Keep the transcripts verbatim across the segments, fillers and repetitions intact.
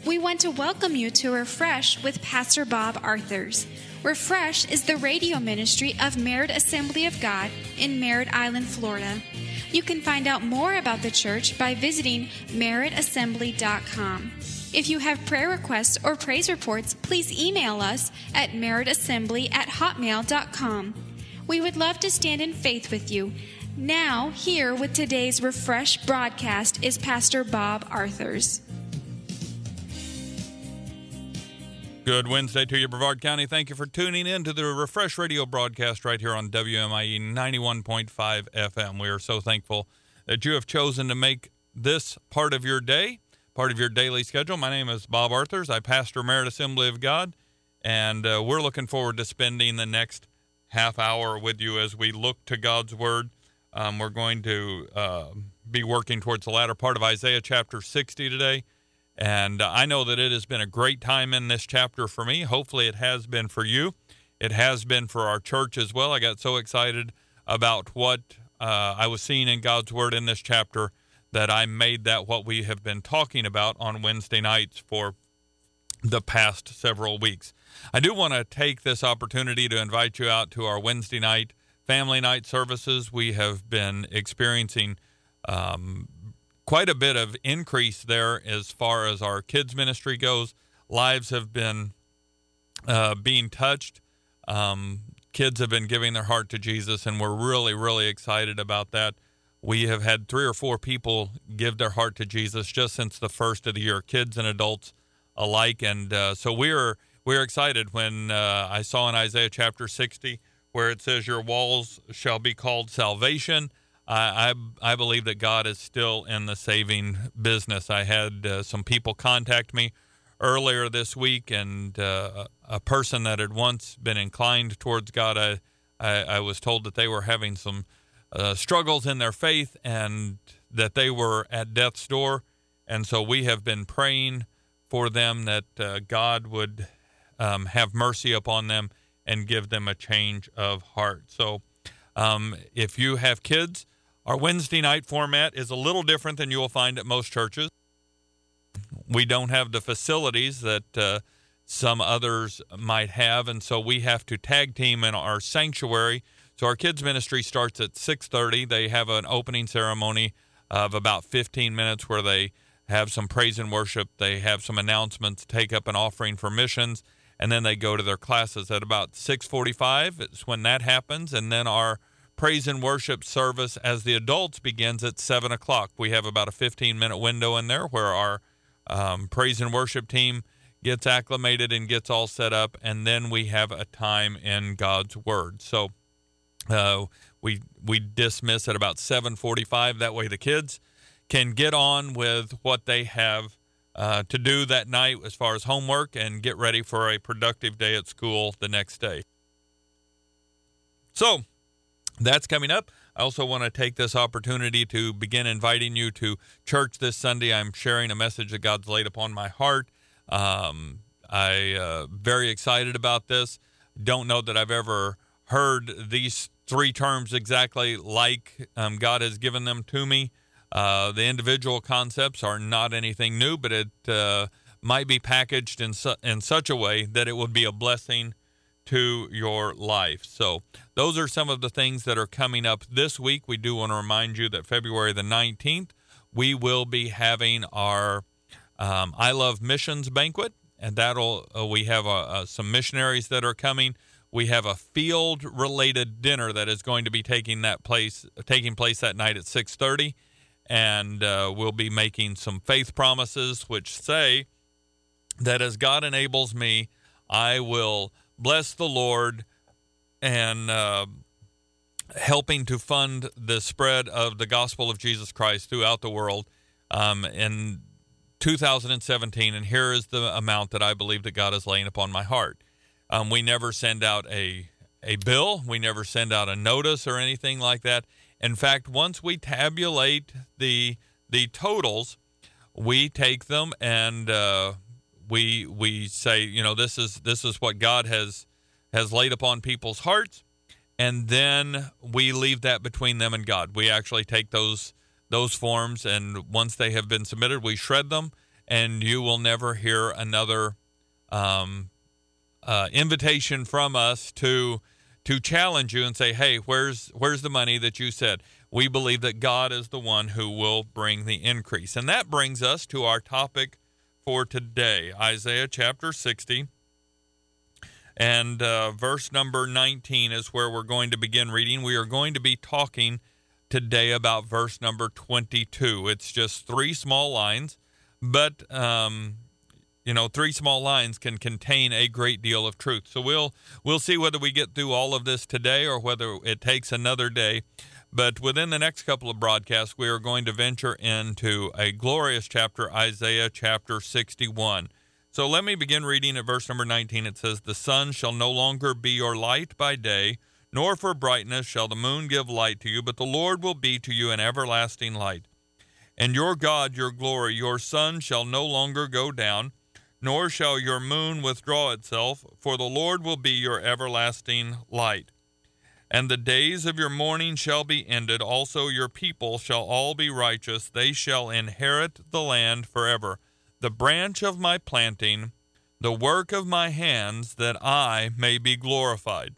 We want to welcome you to Refresh with Pastor Bob Arthurs. Refresh is the radio ministry of Merritt Assembly of God in Merritt Island, Florida. You can find out more about the church by visiting merritt assembly dot com. If you have prayer requests or praise reports, please email us at merrittassembly at hotmail dot com. We would love to stand in faith with you. Now, here with today's Refresh broadcast is Pastor Bob Arthurs. Good Wednesday to you, Brevard County. Thank you for tuning in to the Refresh Radio broadcast right here on W M I E ninety-one point five F M. We are so thankful that you have chosen to make this part of your day, part of your daily schedule. My name is Bob Arthurs. I pastor Merritt Assembly of God, and uh, we're looking forward to spending the next half hour with you as we look to God's Word. Um, we're going to uh, be working towards the latter part of Isaiah chapter sixty today. And I know that it has been a great time in this chapter for me. Hopefully it has been for you. It has been for our church as well. I got so excited about what uh, I was seeing in God's Word in this chapter that I made that what we have been talking about on Wednesday nights for the past several weeks. I do want to take this opportunity to invite you out to our Wednesday night family night services. We have been experiencing um quite a bit of increase there as far as our kids ministry goes. Lives have been uh, being touched. Um, kids have been giving their heart to Jesus, and we're really, really excited about that. We have had three or four people give their heart to Jesus just since the first of the year, kids and adults alike. And uh, so we're we're excited when uh, I saw in Isaiah chapter sixty where it says, "Your walls shall be called salvation." I, I I believe that God is still in the saving business. I had uh, some people contact me earlier this week, and uh, a person that had once been inclined towards God, I, I, I was told that they were having some uh, struggles in their faith and that they were at death's door. And so we have been praying for them that uh, God would um, have mercy upon them and give them a change of heart. So um, if you have kids, our Wednesday night format is a little different than you will find at most churches. We don't have the facilities that uh, some others might have, and so we have to tag team in our sanctuary. So our kids ministry starts at six thirty. They have an opening ceremony of about fifteen minutes where they have some praise and worship. They have some announcements, take up an offering for missions, and then they go to their classes. At about six forty-five is when that happens, and then our praise and worship service as the adults begins at seven o'clock. We have about a fifteen-minute window in there where our um, praise and worship team gets acclimated and gets all set up, and then we have a time in God's Word. So uh, we we dismiss at about seven forty-five. That way the kids can get on with what they have uh, to do that night as far as homework and get ready for a productive day at school the next day. So that's coming up. I also want to take this opportunity to begin inviting you to church this Sunday. I'm sharing a message that God's laid upon my heart. Um, I uh, very excited about this. Don't know that I've ever heard these three terms exactly like um, God has given them to me. Uh, the individual concepts are not anything new, but it uh, might be packaged in su- in such a way that it would be a blessing to your life. So those are some of the things that are coming up this week. We do want to remind you that February the nineteenth, we will be having our um, I Love Missions banquet, and that'll uh, we have uh, uh, some missionaries that are coming. We have a field-related dinner that is going to be taking that place taking place that night at six thirty, and uh, we'll be making some faith promises which say that as God enables me, I will bless the Lord and uh, helping to fund the spread of the gospel of Jesus Christ throughout the world um, in two thousand seventeen. And here is the amount that I believe that God is laying upon my heart. Um, we never send out a a bill. We never send out a notice or anything like that. In fact, once we tabulate the the totals, we take them and uh, we we say, you know, this is this is what God has has laid upon people's hearts, and then we leave that between them and God. We actually take those those forms, and once they have been submitted, we shred them and you will never hear another um, uh, invitation from us to to challenge you and say, hey, where's where's the money that you said? We believe that God is the one who will bring the increase. And that brings us to our topic for today, Isaiah chapter sixty. And uh, verse number nineteen is where we're going to begin reading. We are going to be talking today about verse number twenty-two. It's just three small lines, but, um, you know, three small lines can contain a great deal of truth. So we'll we'll see whether we get through all of this today or whether it takes another day. But within the next couple of broadcasts, we are going to venture into a glorious chapter, Isaiah chapter sixty-one. So let me begin reading at verse number nineteen. It says, "The sun shall no longer be your light by day, nor for brightness shall the moon give light to you, but the Lord will be to you an everlasting light. And your God your glory, your sun shall no longer go down, nor shall your moon withdraw itself, for the Lord will be your everlasting light. And the days of your mourning shall be ended, also your people shall all be righteous, they shall inherit the land forever. The branch of my planting, the work of my hands, that I may be glorified.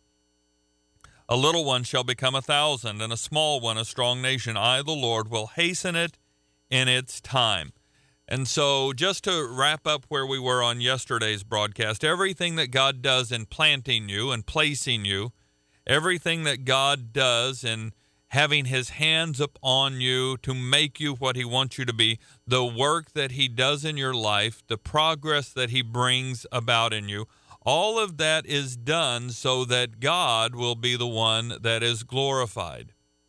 A little one shall become a thousand, and a small one a strong nation. I, the Lord, will hasten it in its time." And so just to wrap up where we were on yesterday's broadcast, everything that God does in planting you and placing you, everything that God does in having his hands upon you to make you what he wants you to be, the work that he does in your life, the progress that he brings about in you, all of that is done so that God will be the one that is glorified.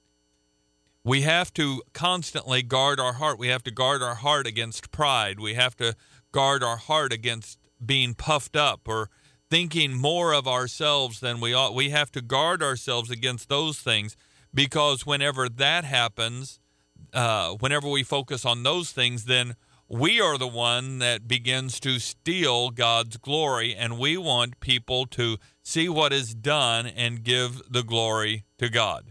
We have to constantly guard our heart. We have to guard our heart against pride. We have to guard our heart against being puffed up or thinking more of ourselves than we ought. We have to guard ourselves against those things, because whenever that happens, uh, whenever we focus on those things, then we are the one that begins to steal God's glory, and we want people to see what is done and give the glory to God.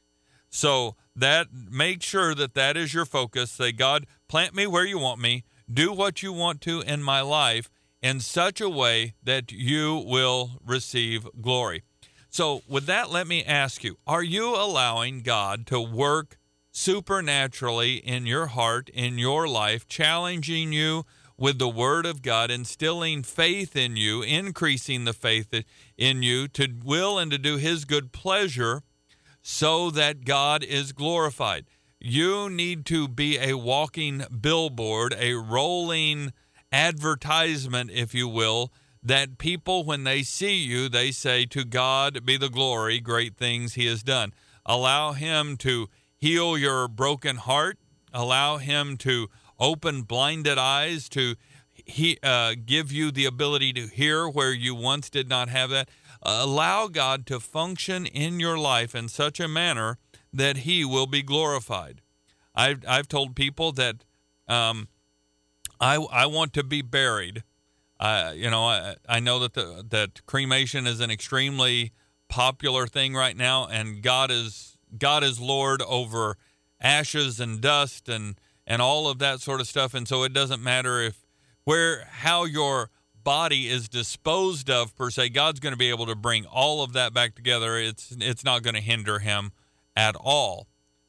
So that make sure that that is your focus. Say, God, plant me where you want me. Do what you want to in my life in such a way that you will receive glory. So with that, let me ask you, are you allowing God to work supernaturally in your heart, in your life, challenging you with the Word of God, instilling faith in you, increasing the faith in you to will and to do his good pleasure so that God is glorified? You need to be a walking billboard, a rolling advertisement, if you will, that people, when they see you, they say, "To God be the glory, great things he has done." Allow him to heal your broken heart. Allow him to open blinded eyes, to he, uh, give you the ability to hear where you once did not have that. Uh, allow God to function in your life in such a manner that he will be glorified. I've, I've told people that um, I, I want to be buried. Uh, you know, I, I know that the, that cremation is an extremely popular thing right now, and God is God is Lord over ashes and dust and and all of that sort of stuff. And so it doesn't matter if where how your body is disposed of per se. God's going to be able to bring all of that back together. It's it's not going to hinder him at all.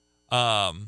Um,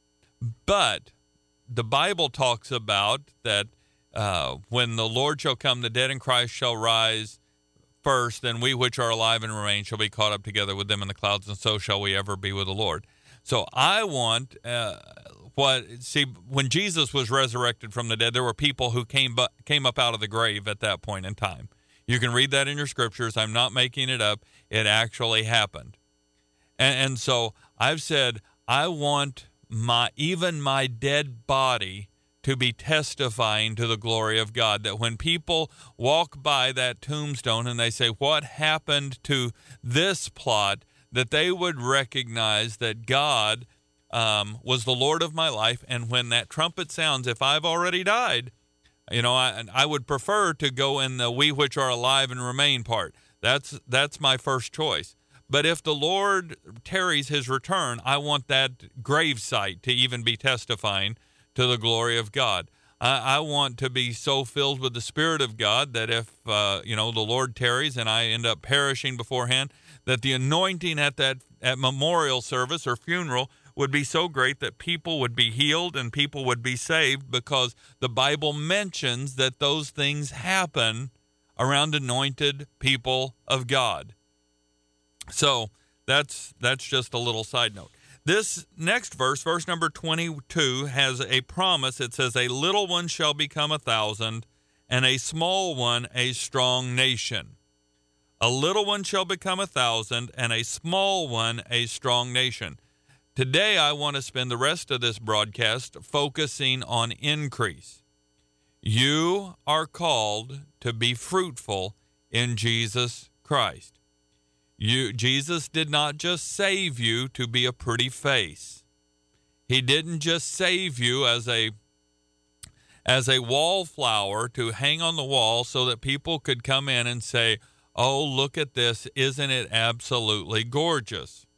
but the Bible talks about that. Uh, when the Lord shall come, the dead in Christ shall rise first, then we which are alive and remain shall be caught up together with them in the clouds, and so shall we ever be with the Lord. So I want uh, what see when Jesus was resurrected from the dead, there were people who came bu- came up out of the grave at that point in time. You can read that in your scriptures. I'm not making it up. It actually happened, and, and so I've said I want my even my dead body to be testifying to the glory of God, that when people walk by that tombstone and they say, "What happened to this plot?" that they would recognize that God um, was the Lord of my life. And when that trumpet sounds, if I've already died, you know, I, I would prefer to go in the "we which are alive and remain" part. That's that's my first choice. But if the Lord tarries his return, I want that grave site to even be testifying to the glory of God. I, I want to be so filled with the Spirit of God that if, uh, you know, the Lord tarries and I end up perishing beforehand, that the anointing at that at memorial service or funeral would be so great that people would be healed and people would be saved, because the Bible mentions that those things happen around anointed people of God. So that's that's just a little side note. This next verse, verse number twenty-two, has a promise. It says, "A little one shall become a thousand, and a small one a strong nation." A little one shall become a thousand, and a small one a strong nation. Today, I want to spend the rest of this broadcast focusing on increase. You are called to be fruitful in Jesus Christ. You, Jesus did not just save you to be a pretty face. He didn't just save you as a as a wallflower to hang on the wall so that people could come in and say, "Oh, look at this. Isn't it absolutely gorgeous?"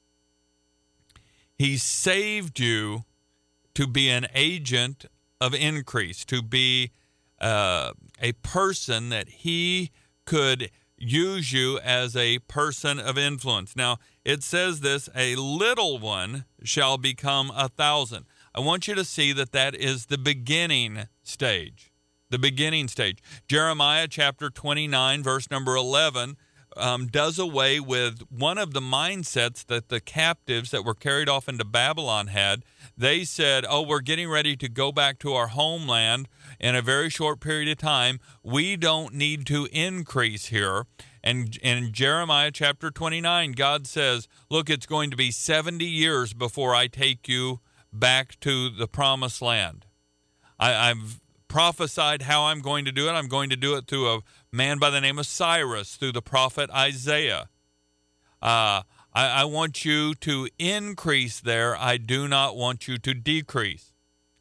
He saved you to be an agent of increase, to be uh, a person that he could use you as a person of influence. Now, it says this, "A little one shall become a thousand." I want you to see that that is the beginning stage. The beginning stage. Jeremiah chapter twenty-nine, verse number eleven, um, does away with one of the mindsets that the captives that were carried off into Babylon had. They said, "Oh, we're getting ready to go back to our homeland in a very short period of time. We don't need to increase here." And in Jeremiah chapter twenty-nine, God says, "Look, it's going to be seventy years before I take you back to the promised land. I, I've prophesied how I'm going to do it. I'm going to do it through a man by the name of Cyrus, through the prophet Isaiah. Uh, I, I want you to increase there. I do not want you to decrease."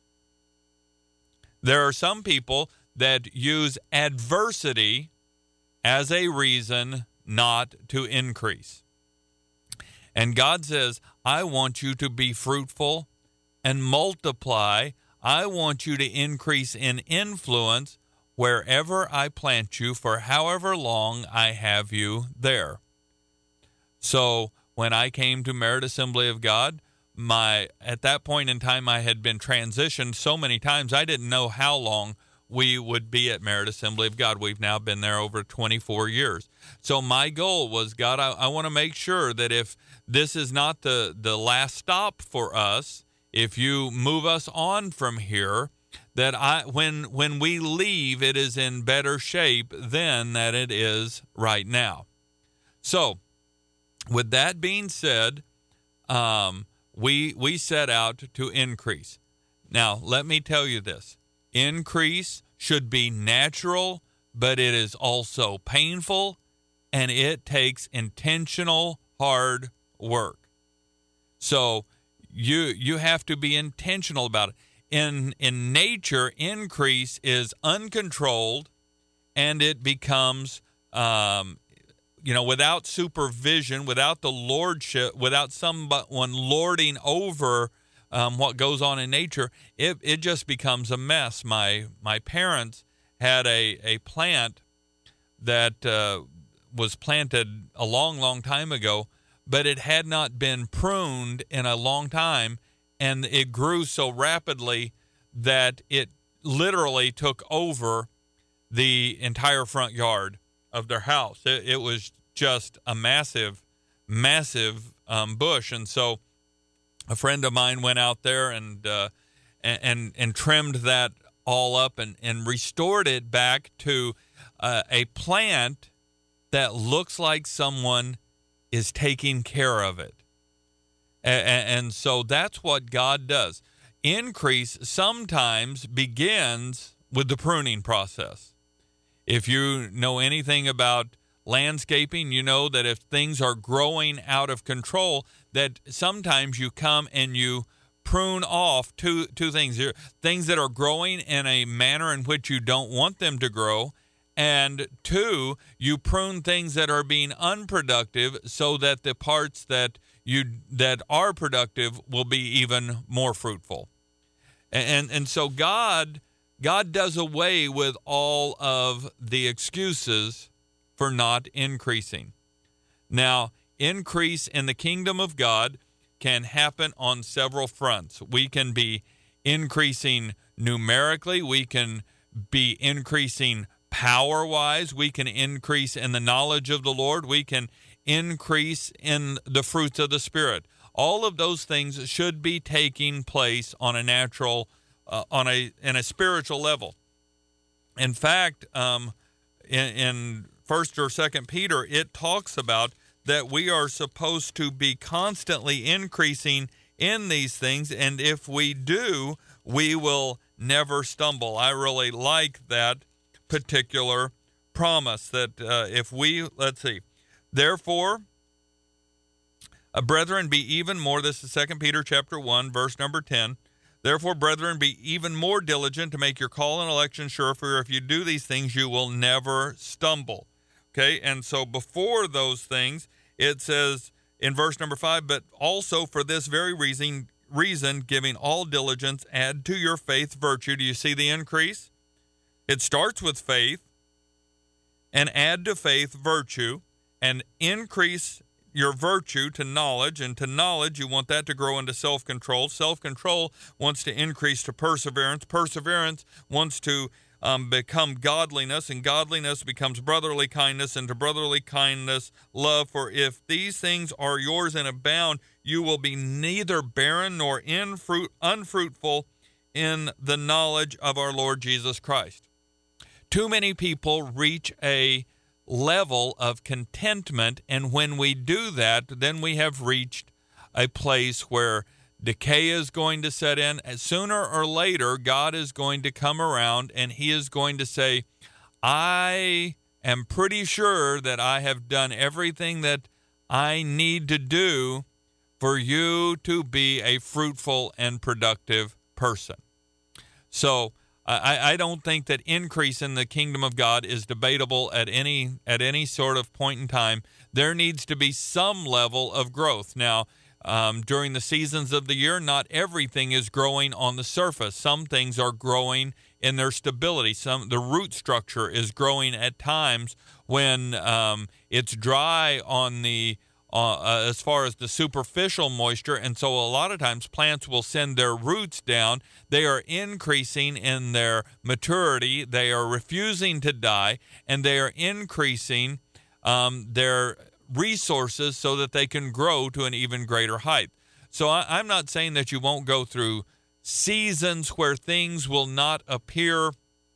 There are some people that use adversity as a reason not to increase. And God says, "I want you to be fruitful and multiply. I want you to increase in influence wherever I plant you for however long I have you there." So when I came to Merit Assembly of God, my at that point in time I had been transitioned so many times I didn't know how long we would be at Merit Assembly of God. We've now been there over twenty-four years. So my goal was, God, I, I want to make sure that if this is not the, the last stop for us, if you move us on from here, that I when when we leave, it is in better shape than that it is right now. So, with that being said, um, we we set out to increase. Now, let me tell you this. Increase should be natural, but it is also painful, and it takes intentional, hard work. So, you you have to be intentional about it. In in nature, increase is uncontrolled, and it becomes, um, you know, without supervision, without the lordship, without someone lording over um, what goes on in nature, it it just becomes a mess. My my parents had a a plant that uh, was planted a long, long time ago, but it had not been pruned in a long time. And it grew so rapidly that it literally took over the entire front yard of their house. It, it was just a massive, massive um, bush. And so a friend of mine went out there and uh, and, and and trimmed that all up and, and restored it back to uh, a plant that looks like someone is taking care of it. And so that's what God does. Increase sometimes begins with the pruning process. If you know anything about landscaping, you know that if things are growing out of control, that sometimes you come and you prune off two two things. Things that are growing in a manner in which you don't want them to grow, and two, you prune things that are being unproductive so that the parts that you that are productive will be even more fruitful. And and, and so God God does away with all of the excuses for not increasing. Now, increase in the kingdom of God can happen on several fronts. We can be increasing numerically. We can be increasing power-wise. We can increase in the knowledge of the Lord. We can increase in the fruits of the Spirit. All of those things should be taking place on a natural, uh, on a in a spiritual level. In fact, um, in, in First or Second Peter, it talks about that we are supposed to be constantly increasing in these things, and if we do, we will never stumble. I really like that particular promise that uh, if we, let's see, therefore, uh, brethren, be even more, this is Second Peter chapter one, verse number ten, therefore, brethren, be even more diligent to make your call and election sure, for if you do these things, you will never stumble. Okay, and so before those things, it says in verse number five, but also for this very reason, reason, giving all diligence, add to your faith virtue. Do you see the increase? It starts with faith, and add to faith virtue, and increase your virtue to knowledge, and to knowledge, you want that to grow into self-control. Self-control wants to increase to perseverance. Perseverance wants to Um, become godliness, and godliness becomes brotherly kindness, and to brotherly kindness, love. For if these things are yours and abound, you will be neither barren nor infruit, unfruitful in the knowledge of our Lord Jesus Christ. Too many people reach a level of contentment, and when we do that, then we have reached a place where decay is going to set in. Sooner or later, God is going to come around and he is going to say, I am pretty sure that I have done everything that I need to do for you to be a fruitful and productive person. So I, I don't think that increase in the kingdom of God is debatable at any at any sort of point in time. There needs to be some level of growth. Now, Um, during the seasons of the year, not everything is growing on the surface. Some things are growing in their stability. Some the root structure is growing at times when um, it's dry on the uh, uh, as far as the superficial moisture, and so a lot of times plants will send their roots down. They are increasing in their maturity. They are refusing to die, and they are increasing um, their resources so that they can grow to an even greater height. So I, I'm not saying that you won't go through seasons where things will not appear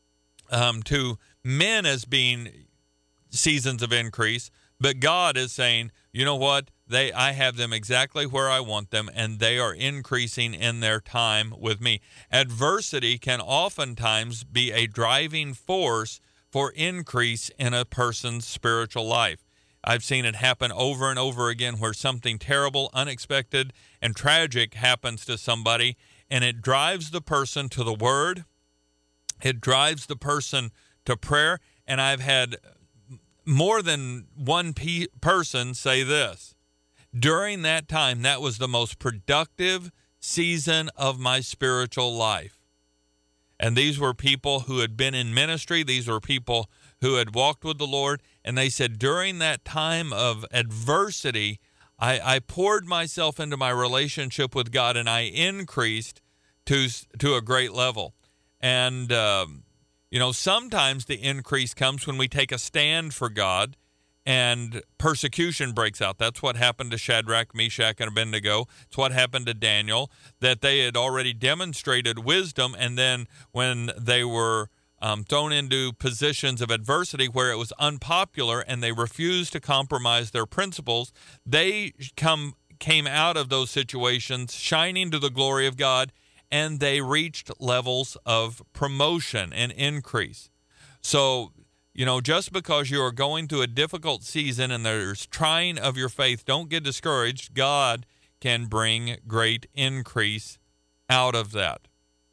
um, to men as being seasons of increase, but God is saying, you know what, they I have them exactly where I want them, and they are increasing in their time with me. Adversity can oftentimes be a driving force for increase in a person's spiritual life. I've seen it happen over and over again where something terrible, unexpected, and tragic happens to somebody, and it drives the person to the Word. It drives the person to prayer. And I've had more than one pe- person say this. During that time, that was the most productive season of my spiritual life. And these were people who had been in ministry. These were people who had walked with the Lord. And they said, during that time of adversity, I, I poured myself into my relationship with God, and I increased to to a great level. And, um, you know, sometimes the increase comes when we take a stand for God and persecution breaks out. That's what happened to Shadrach, Meshach, and Abednego. It's what happened to Daniel, that they had already demonstrated wisdom, and then when they were Um, thrown into positions of adversity where it was unpopular and they refused to compromise their principles, they come came out of those situations shining to the glory of God, and they reached levels of promotion and increase. So, you know, just because you are going through a difficult season and there's trying of your faith, don't get discouraged. God can bring great increase out of that.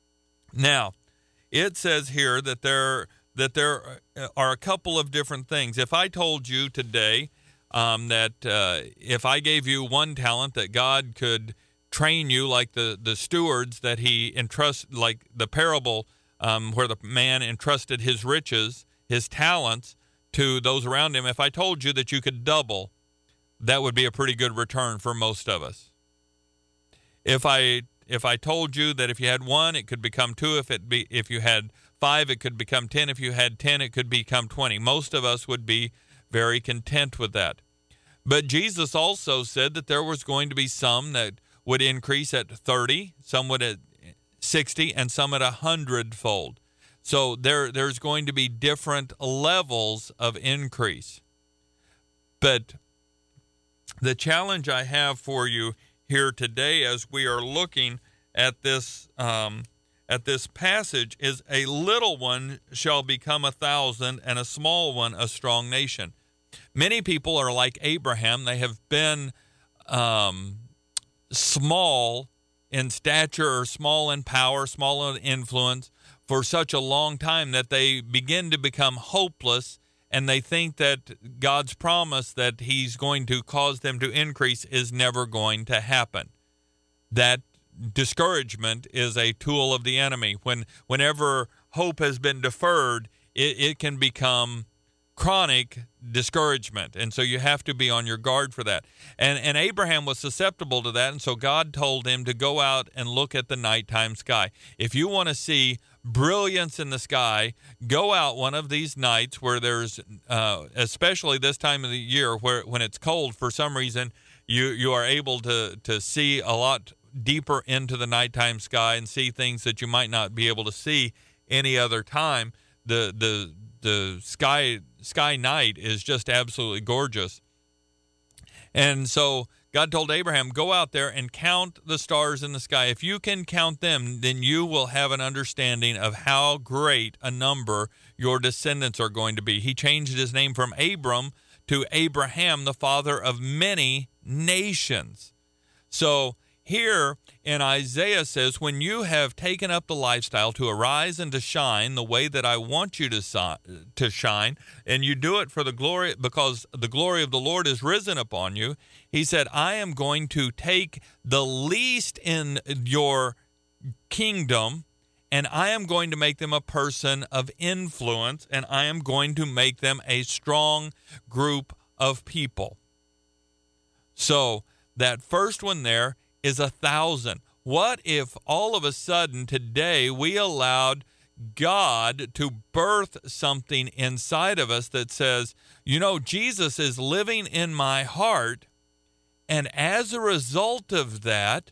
Now, it says here that there that there are a couple of different things. If I told you today um, that uh, if I gave you one talent, that God could train you like the, the stewards that he entrusts, like the parable um, where the man entrusted his riches, his talents, to those around him. If I told you that you could double, that would be a pretty good return for most of us. If I if I told you that if you had one, it could become two. If it be if you had five, it could become ten. If you had ten, it could become twenty. Most of us would be very content with that. But Jesus also said that there was going to be some that would increase at thirty, some would at sixty, and some at a hundredfold. So there there's going to be different levels of increase. But the challenge I have for you here today, as we are looking at this um, at this passage, is a little one shall become a thousand, and a small one a strong nation. Many people are like Abraham. They have been um, small in stature, or small in power, small in influence for such a long time that they begin to become hopeless, and they think that God's promise that he's going to cause them to increase is never going to happen. That discouragement is a tool of the enemy. When whenever hope has been deferred, it, it can become chronic discouragement, and so you have to be on your guard for that. And and Abraham was susceptible to that, and so God told him to go out and look at the nighttime sky. If you want to see brilliance in the sky, go out one of these nights where there's, uh, especially this time of the year, where when it's cold, for some reason, you you are able to to see a lot deeper into the nighttime sky and see things that you might not be able to see any other time. The the the sky sky night is just absolutely gorgeous. And so God told Abraham, go out there and count the stars in the sky. If you can count them, then you will have an understanding of how great a number your descendants are going to be. He changed his name from Abram to Abraham, the father of many nations. So here in Isaiah says, when you have taken up the lifestyle to arise and to shine the way that I want you to si- to shine, and you do it for the glory, because the glory of the Lord is risen upon you, he said, I am going to take the least in your kingdom, and I am going to make them a person of influence, and I am going to make them a strong group of people. So that first one there is a thousand. What if all of a sudden today we allowed God to birth something inside of us that says, you know, Jesus is living in my heart, and as a result of that,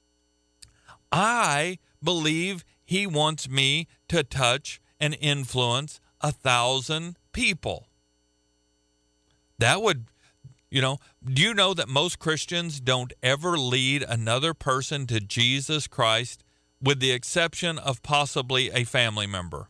I believe he wants me to touch and influence a thousand people. That would You know, do you know that most Christians don't ever lead another person to Jesus Christ, with the exception of possibly a family member?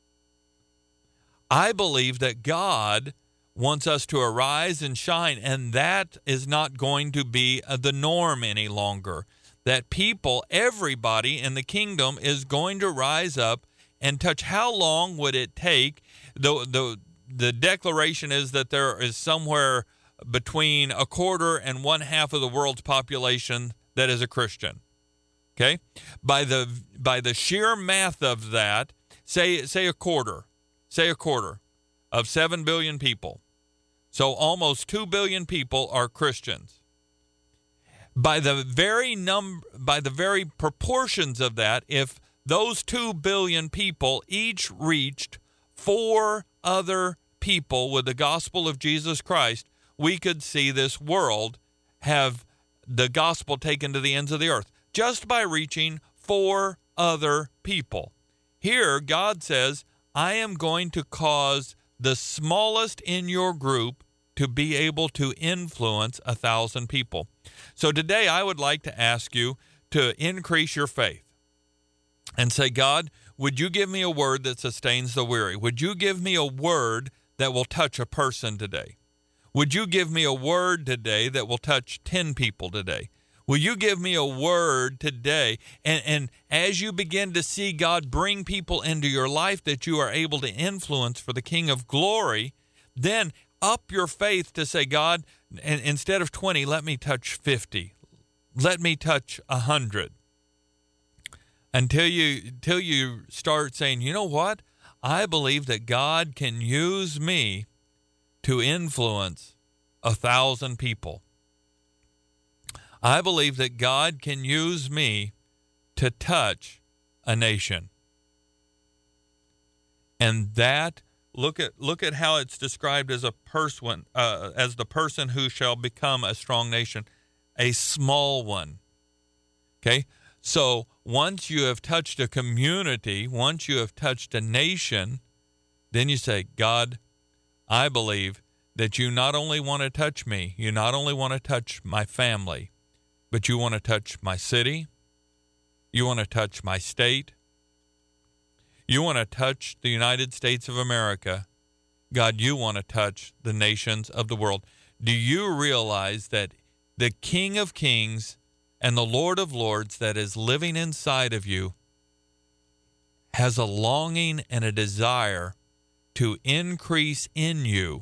I believe that God wants us to arise and shine, and that is not going to be the norm any longer. That people, everybody in the kingdom is going to rise up and touch. How long would it take? The, the, the declaration is that there is somewhere between a quarter and one half of the world's population that is a Christian. Okay? By the by the sheer math of that, say say a quarter, say a quarter of seven billion people. So almost two billion people are Christians. By the very num by the very proportions of that, if those two billion people each reached four other people with the gospel of Jesus Christ, we could see this world have the gospel taken to the ends of the earth just by reaching four other people. Here, God says, I am going to cause the smallest in your group to be able to influence a thousand people. So today, I would like to ask you to increase your faith and say, God, would you give me a word that sustains the weary? Would you give me a word that will touch a person today? Would you give me a word today that will touch ten people today? Will you give me a word today? And, and as you begin to see God bring people into your life that you are able to influence for the King of Glory, then up your faith to say, God, and instead of twenty, let me touch fifty. Let me touch one hundred. until you until you start saying, you know what? I believe that God can use me to influence a thousand people. I believe that God can use me to touch a nation. And that, look at look at how it's described as a person, uh, as the person who shall become a strong nation, a small one. Okay? So once you have touched a community, once you have touched a nation, then you say, God, I believe that you not only want to touch me, you not only want to touch my family, but you want to touch my city, you want to touch my state, you want to touch the United States of America. God, you want to touch the nations of the world. Do you realize that the King of Kings and the Lord of Lords that is living inside of you has a longing and a desire to increase in you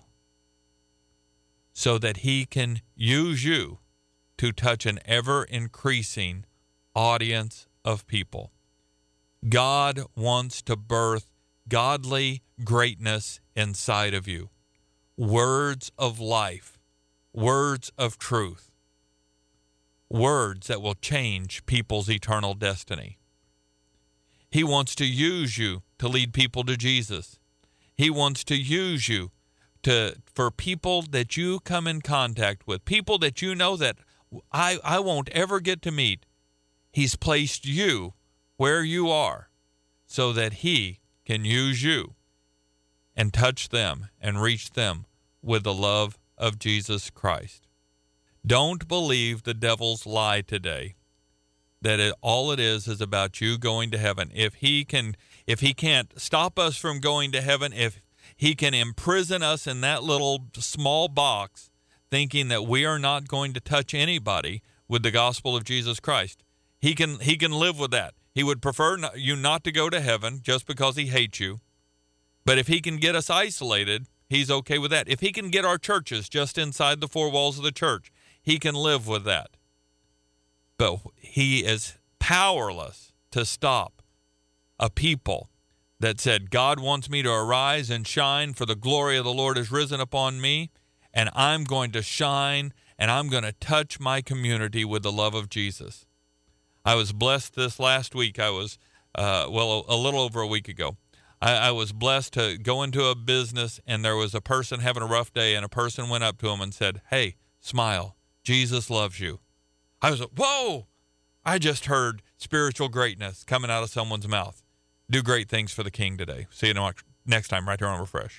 so that he can use you to touch an ever-increasing audience of people? God wants to birth godly greatness inside of you. Words of life, words of truth, words that will change people's eternal destiny. He wants to use you to lead people to Jesus. He wants to use you to for people that you come in contact with, people that you know that I, I won't ever get to meet. He's placed you where you are so that he can use you and touch them and reach them with the love of Jesus Christ. Don't believe the devil's lie today that it, all it is is about you going to heaven. If he can, if he can't stop us from going to heaven, if he can imprison us in that little small box, thinking that we are not going to touch anybody with the gospel of Jesus Christ, he can he can live with that. He would prefer not, you not to go to heaven just because he hates you. But if he can get us isolated, he's okay with that. If he can get our churches just inside the four walls of the church, he can live with that. But he is powerless to stop a people that said, God wants me to arise and shine, for the glory of the Lord has risen upon me, and I'm going to shine, and I'm going to touch my community with the love of Jesus. I was blessed this last week. I was, uh, well, a, a little over a week ago. I, I was blessed to go into a business, and there was a person having a rough day, and a person went up to him and said, hey, smile. Jesus loves you. I was like, whoa, I just heard spiritual greatness coming out of someone's mouth. Do great things for the King today. See you next time right here on Refresh.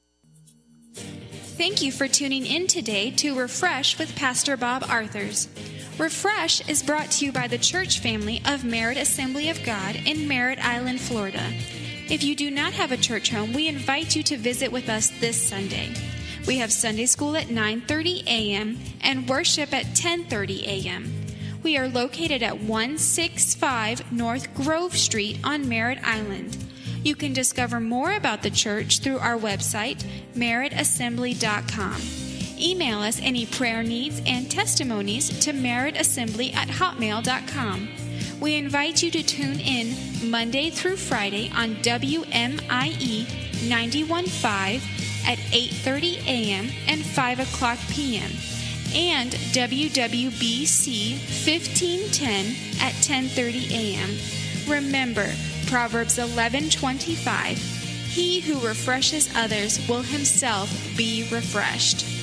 Thank you for tuning in today to Refresh with Pastor Bob Arthurs. Refresh is brought to you by the church family of Merritt Assembly of God in Merritt Island, Florida. If you do not have a church home, we invite you to visit with us this Sunday. We have Sunday school at nine thirty a.m. and worship at ten thirty a.m. We are located at one sixty-five North Grove Street on Merritt Island. You can discover more about the church through our website, merritt assembly dot com. Email us any prayer needs and testimonies to merritt assembly at hotmail dot com. We invite you to tune in Monday through Friday on W M I E ninety-one point five at eight thirty a.m. and five o'clock p.m. and W W B C fifteen ten at ten thirty a.m. Remember, Proverbs eleven twenty-five, he who refreshes others will himself be refreshed.